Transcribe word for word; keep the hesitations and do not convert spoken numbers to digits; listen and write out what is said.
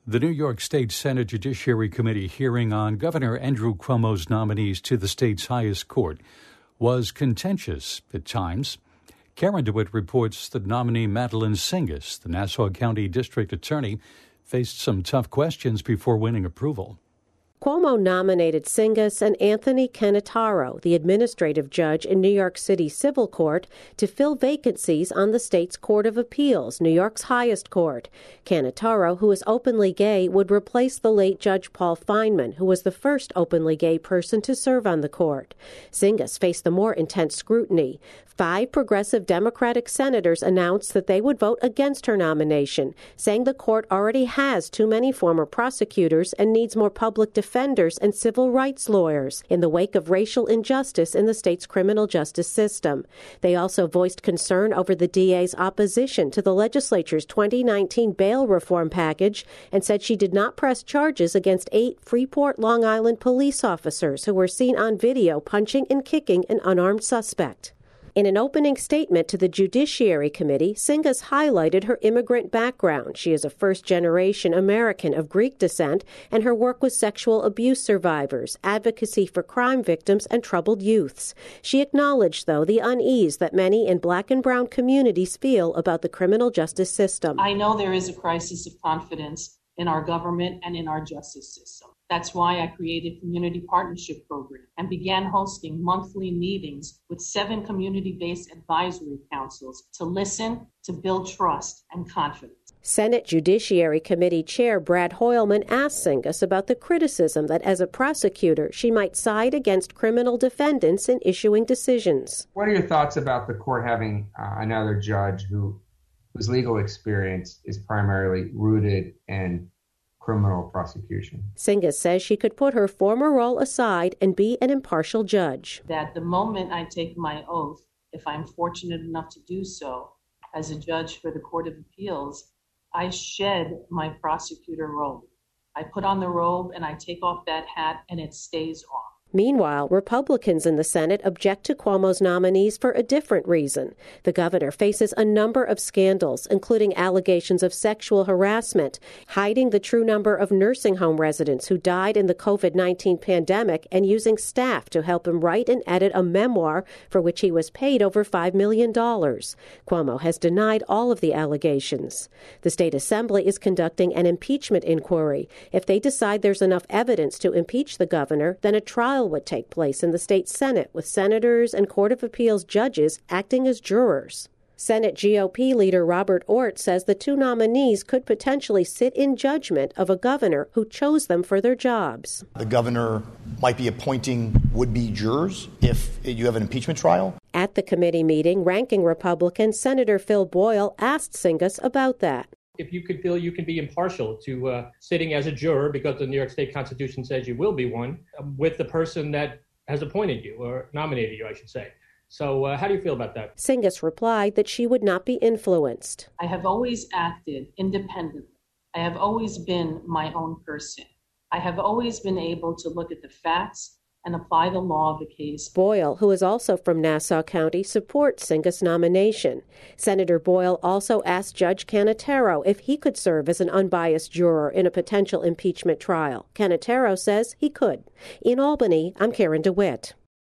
The New York State Senate Judiciary Committee hearing on Governor Andrew Cuomo's nominees to the state's highest court was contentious at times. Karen DeWitt reports that nominee Madeleine Singas, the Nassau County District Attorney, faced some tough questions before winning approval. Cuomo nominated Singas and Anthony Cannataro, the administrative judge in New York City Civil Court, to fill vacancies on the state's Court of Appeals, New York's highest court. Cannataro, who is openly gay, would replace the late Judge Paul Fineman, who was the first openly gay person to serve on the court. Singas faced the more intense scrutiny. Five progressive Democratic senators announced that they would vote against her nomination, saying the court already has too many former prosecutors and needs more public defenders and civil rights lawyers in the wake of racial injustice in the state's criminal justice system. They also voiced concern over the D A's opposition to the legislature's twenty nineteen bail reform package and said she did not press charges against eight Freeport, Long Island police officers who were seen on video punching and kicking an unarmed suspect. In an opening statement to the Judiciary Committee, Singas highlighted her immigrant background. She is a first-generation American of Greek descent, and her work with sexual abuse survivors, advocacy for crime victims, and troubled youths. She acknowledged, though, the unease that many in black and brown communities feel about the criminal justice system. I know there is a crisis of confidence in our government and in our justice system. That's why I created Community Partnership Program and began hosting monthly meetings with seven community-based advisory councils to listen, to build trust and confidence. Senate Judiciary Committee Chair Brad Hoylman asked Singas about the criticism that as a prosecutor, she might side against criminal defendants in issuing decisions. What are your thoughts about the court having uh, another judge who whose legal experience is primarily rooted in criminal prosecution? Singas says she could put her former role aside and be an impartial judge. That the moment I take my oath, if I'm fortunate enough to do so, as a judge for the Court of Appeals, I shed my prosecutor robe. I put on the robe and I take off that hat and it stays on. Meanwhile, Republicans in the Senate object to Cuomo's nominees for a different reason. The governor faces a number of scandals, including allegations of sexual harassment, hiding the true number of nursing home residents who died in the covid nineteen pandemic, and using staff to help him write and edit a memoir for which he was paid over five million dollars. Cuomo has denied all of the allegations. The state assembly is conducting an impeachment inquiry. If they decide there's enough evidence to impeach the governor, then a trial would take place in the state Senate with senators and Court of Appeals judges acting as jurors. Senate G O P leader Robert Ortt says the two nominees could potentially sit in judgment of a governor who chose them for their jobs. The governor might be appointing would-be jurors if you have an impeachment trial. At the committee meeting, ranking Republican Senator Phil Boyle asked Singas about that. If you could feel you can be impartial to uh, sitting as a juror, because the New York State Constitution says you will be one, um, with the person that has appointed you, or nominated you, I should say. So uh, how do you feel about that? Singas replied that she would not be influenced. I have always acted independently. I have always been my own person. I have always been able to look at the facts and apply the law of the case. Boyle, who is also from Nassau County, supports Singas' nomination. Senator Boyle also asked Judge Cannataro if he could serve as an unbiased juror in a potential impeachment trial. Cannataro says he could. In Albany, I'm Karen DeWitt.